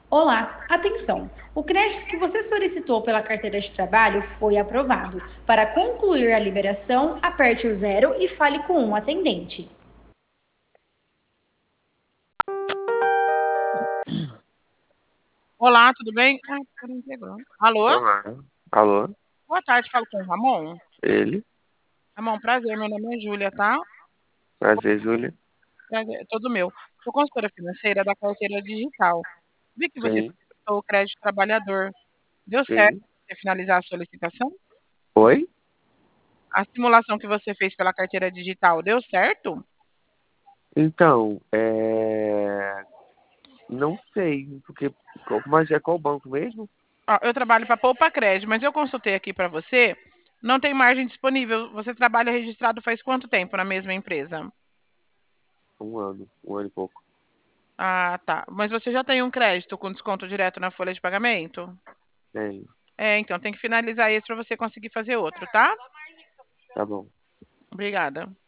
Olá, atenção! O crédito que você solicitou pela carteira de trabalho foi aprovado. Para concluir a liberação, aperte o zero e fale com um atendente. Olá, tudo bem? Ai, cara, não pegou. Alô? Olá. Alô? Boa tarde, falo com o Ramon. Ele? Ramon, prazer, meu nome é Júlia, tá? Prazer, Júlia. Prazer, é todo meu. Sou consultora financeira da carteira digital. Vi que você Sim, solicitou o crédito trabalhador. Deu certo sim. você finalizar a solicitação? Oi? A simulação que você fez pela carteira digital, deu certo? Então, não sei, porque... Mas é qual banco mesmo? Ó, eu trabalho para Poupa Crédito, mas eu consultei aqui para você, não tem margem disponível. Você trabalha registrado faz quanto tempo na mesma empresa? Um ano e pouco. Ah, tá. Mas você já tem um crédito com desconto direto na folha de pagamento? Tem, É, então tem que finalizar esse para você conseguir fazer outro, tá? tá bom. Obrigada.